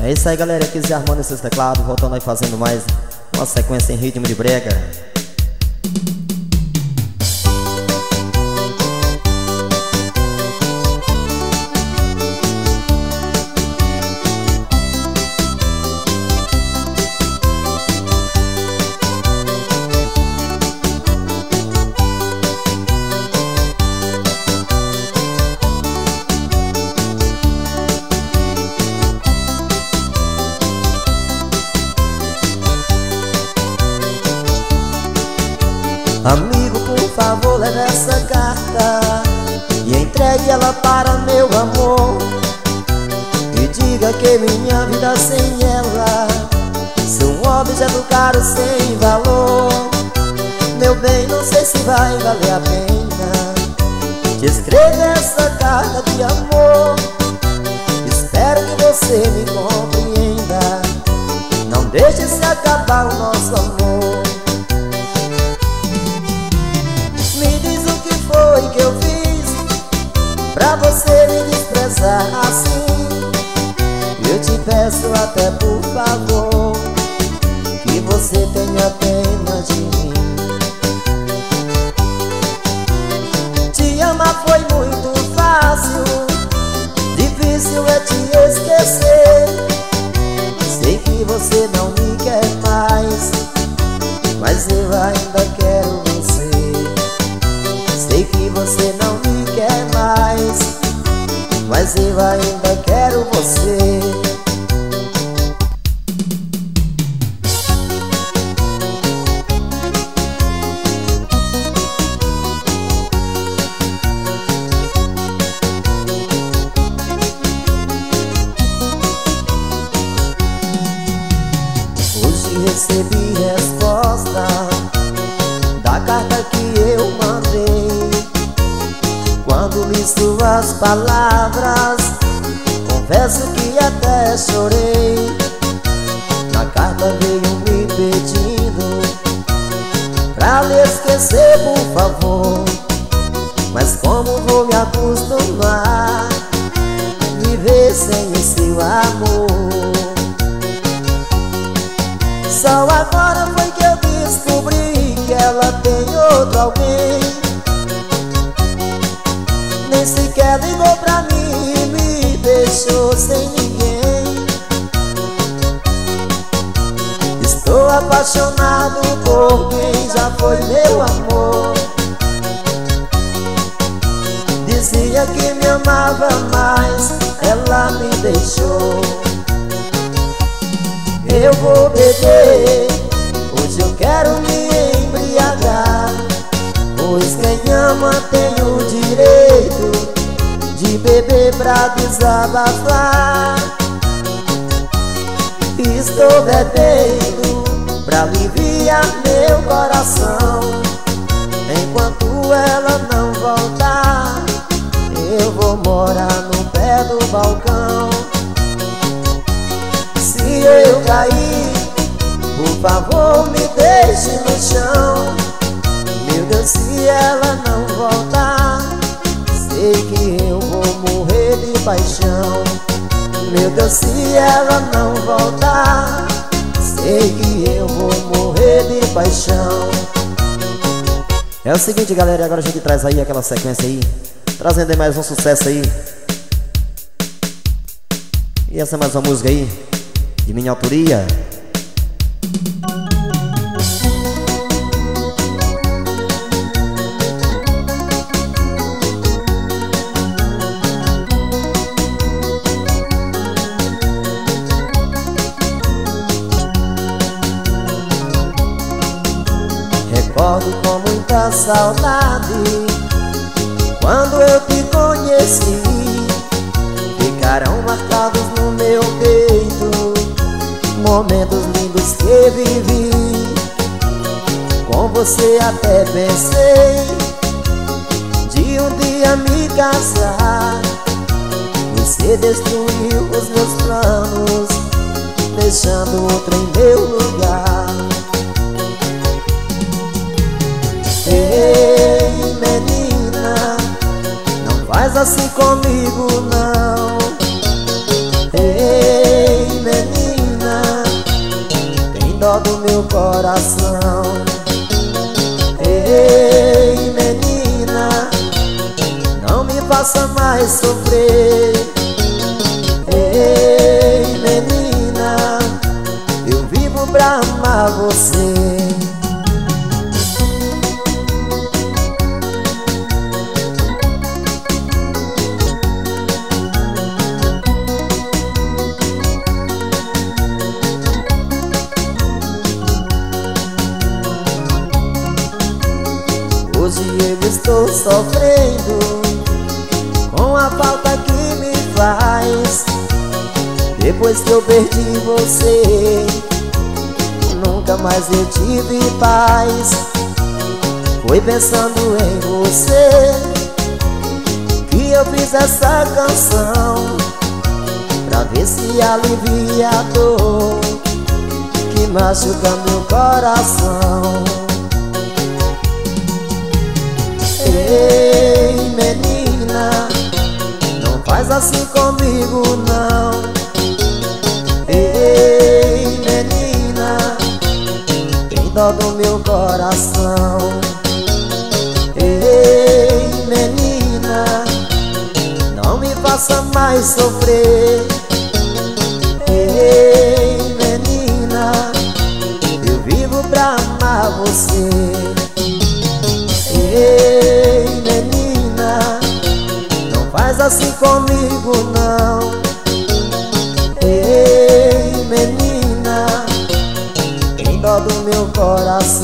É isso aí, galera, aqui Zé Armando e seus teclados, voltando aí fazendo mais uma sequência em ritmo de brega. Amigo, por favor, leve essa carta e entregue ela para meu amor. E diga que minha vida sem ela sou um objeto caro sem valor. Meu bem, não sei se vai valer a pena te escrever essa carta de amor. Espero que você me compreenda, não deixe se acabar o nosso amor. Foi que eu fiz pra você me desprezar assim? Eu te peço até por favor que você tenha pena de mim. Te amar foi muito fácil, difícil é te esquecer. Sei que você não me quer mais, mas eu ainda quero você. Sei que você não me quer mais, mas eu ainda quero você. Hoje recebi resposta da carta que eu mandei. Quando li suas palavras, confesso que até chorei. Na carta veio me pedindo pra lhe esquecer, por favor. Mas como vou me acostumar viver sem o seu amor? Só agora foi que eu descobri que ela tem outro alguém. Nem sequer ligou pra mim e me deixou sem ninguém. Estou apaixonado por quem já foi meu amor. Dizia que me amava, mas ela me deixou. Eu vou beber, hoje eu quero me embriagar, pois quem ama tem o direito de beber pra desabafar. Estou bebendo pra aliviar meu coração. Enquanto ela não voltar, eu vou morar no pé do balcão. Se eu cair, por favor me deixe no chão. Meu Deus, se ela não voltar, sei que eu vou morrer de paixão. Meu Deus, se ela não voltar, sei que eu vou morrer de paixão. É o seguinte, galera, agora a gente traz aí aquela sequência aí, trazendo aí mais um sucesso aí. E essa é mais uma música aí, de minha autoria. Recordo com muita saudade quando eu te conheci. Ficarão marcados no meu peito momentos lindos que vivi. Com você até pensei de um dia me casar. Você destruiu os meus planos, deixando outro em meu lugar. Ei, menina, não faz assim comigo não. Ei, menina, mais sofrer. Ei, menina, eu vivo pra amar você. Hoje eu estou sofrendo com a falta que me faz. Depois que eu perdi você, nunca mais eu tive paz. Foi pensando em você que eu fiz essa canção, pra ver se alivia a dor que machuca meu coração. Ei, menina, não faz assim comigo não. Ei, menina, tem dó do meu coração. Ei, menina, não me faça mais sofrer. Ei, menina, eu vivo pra amar você. Ei, menina, não faz assim comigo não. Ei, menina, tem dó do meu coração.